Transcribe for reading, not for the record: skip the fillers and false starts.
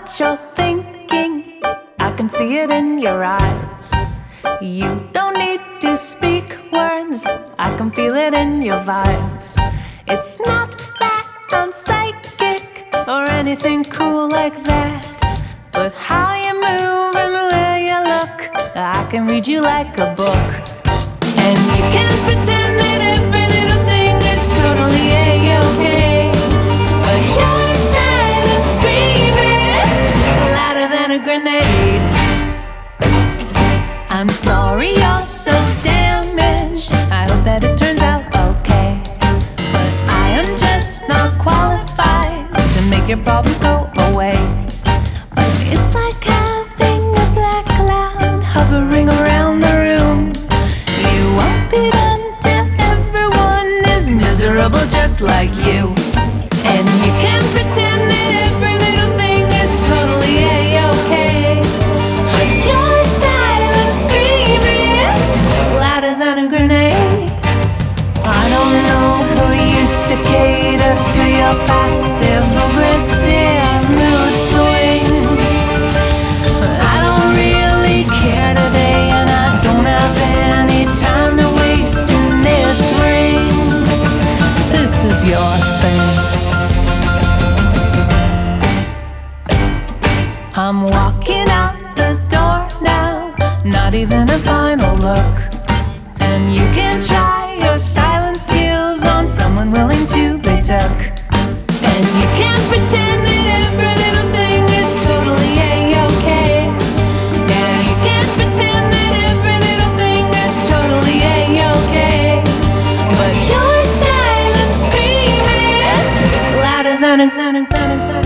what you're thinking. I can see it in your eyes. You don't need to speak words, I can feel it in your vibes. It's not that I'm psychic or anything cool like that, but how you move and where you look, I can read you like a book. And you can't pretend that every little thing is totally A-okay, but your silent scream is louder than a grenade. I'm sorry you're so damaged, I hope that it turns out okay, but I am just not qualified to make your problems go away. But it's like having a black cloud hovering around the room. You won't be done till everyone is miserable just like you. And you can't pretend that every little thing is totally A-okay, but your silent scream is louder than a grenade. I don't know who used to cater to your passive-aggressive mood swings. I don't really care today, and I don't have any time to waste in this ring. This is your thing. I'm walking out the door now, not even a final look. And you can try your silent skills on someone willing to be took. And you can't pretend that every little thing is totally A-okay. And you can't pretend that every little thing is totally A-okay, but your silent scream is louder than a